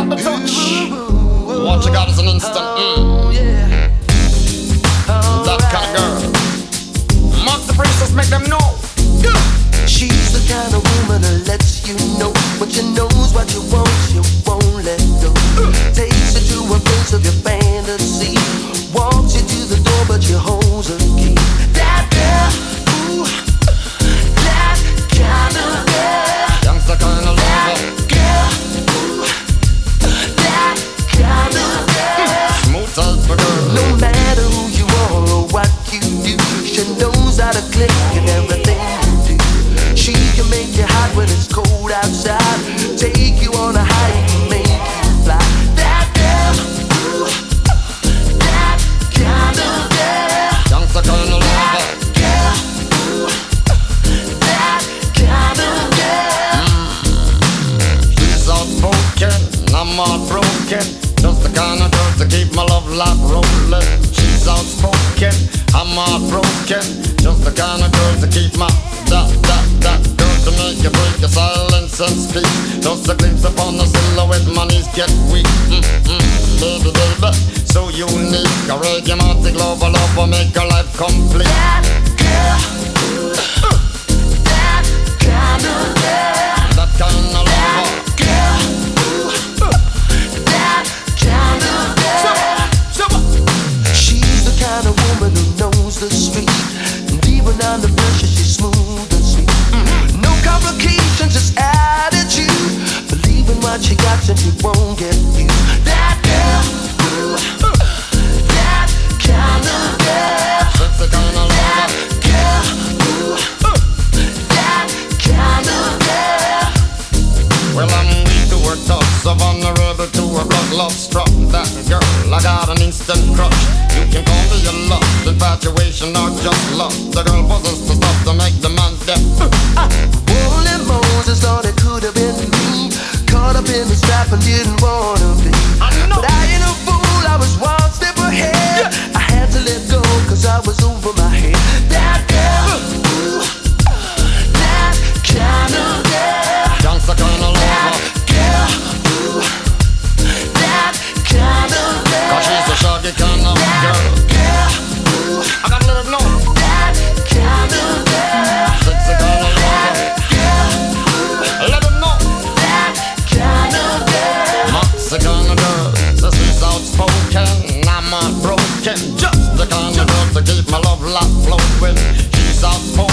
the touch. What you got is an instant. That kind of girl. Mark the princess, make them know. She's the kind of woman that lets you know when she knows what you want, she won't let go. Takes you to a place of your fantasy, walks you to the door, but she holds a key. That girl, ooh, that kind of girl. Youngster kind of lover. Girl, ooh, that kind of girl. Smooth as the girl. No matter who you are or what you do, she knows how to click in everything you do. She can make you hot when it's cold outside, take you on a hike and make you fly. That girl, ooh, that kind of girl. Youngster kind of lover. Girl, ooh, that kind of girl. She's outspoken, I'm heartbroken. Just the kind of girl to keep my love life rolling. She's outspoken, I'm heartbroken. Just the kind of girl to keep my that girl to make you break your silence and speak. Just a glimpse upon the silhouette, my knees get weak. Baby, baby, so unique. A reggae lover, lover, make her life complete. That girl, ooh, that kind of girl. That kind of lover. Girl, ooh, that kind of girl. She's the kind of woman who knows the street, and even under pressure she's smooth and sweet. No complications, just attitude. Believe in what she got and she won't get used. That girl, ooh, that kind of girl. That's the kind of lover. Girl, ooh, that kind of girl. Well, I'm weak to her touch, so vulnerable to her blood. Love struck that girl, I got an instant crush. You can call me your love, infatuation or just love. The girl possesses the stuff to make the man deaf. Holy Moses thought it could have been me, caught up in the trap and didn't wanna be. But I ain't a fool, I was one step ahead. I had to let go, cause I was over my head. That girl, ooh, that kind of girl. Youngster kind of lover. Girl, ooh, that kind of girl. Cause she's a shaggy kind of girl. Girl, ooh, I gotta let her know. that kind of girl. Sexy kind of lover. Let her know. That kind of girl. Moxie kind of girl. So she's outspoken, I'm heartbroken. Just the kind of girl to keep my love life flowing. She's outspoken.